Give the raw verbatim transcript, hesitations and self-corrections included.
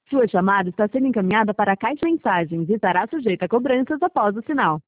Sua chamada está sendo encaminhada para a caixa de mensagens e estará sujeita a cobranças após o sinal.